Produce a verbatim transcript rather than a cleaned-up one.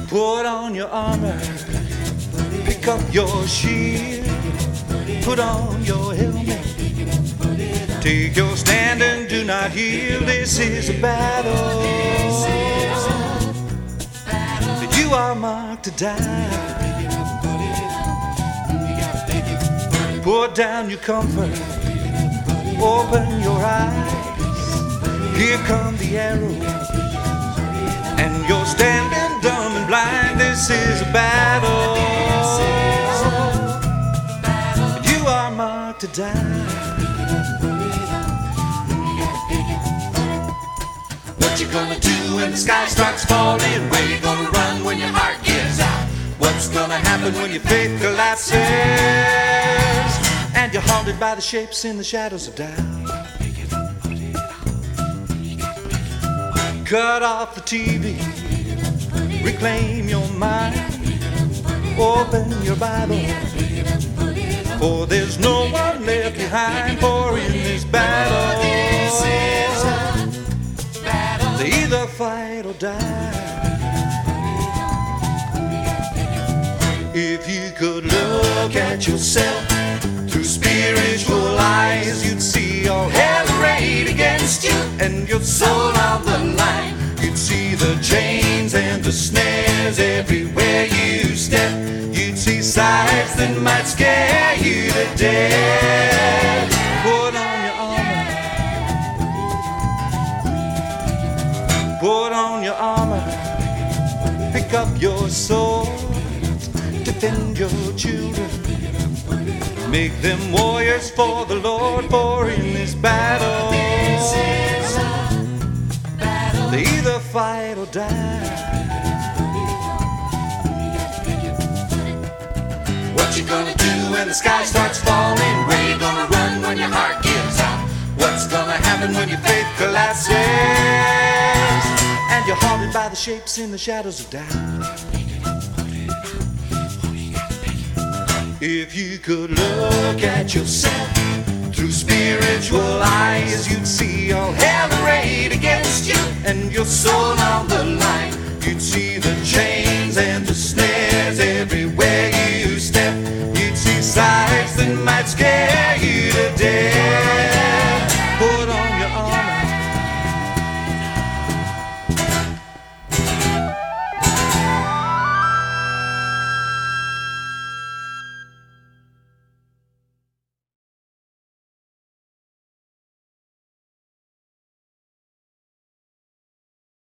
Put on your armor, pick up your shield, put on your helmet, take your stand and do not yield. This is a battle. You are marked to die. Put down your comfort, open your eyes. Here come the arrows, and you're standing dumb and blind. This is a battle. You are marked to die. What you gonna do when the sky starts falling? Where you gonna run when your heart gives out? What's gonna happen when your faith collapses and you're haunted by the shapes in the shadows of doubt? Cut off the T V, reclaim your mind, open your Bible, for there's no one left behind. For in this battle, they either fight or die. If you could look at yourself through spiritual eyes, you'd see all hell arrayed against you and your soul on the line. You'd see the chains and the snares everywhere you step. You'd see sights that might scare you to death. Put on your armor, put on your armor, pick up your sword, defend your children, make them warriors for the Lord. For in this battle, they either fight or die. What you gonna do when the sky starts falling? Where you gonna run when your heart gives out? What's gonna happen when your faith collapses and you're haunted by the shapes in the shadows of doubt? If you could look at yourself through spiritual eyes, you'd see all hell arrayed against you and your soul on the line. You'd see the chains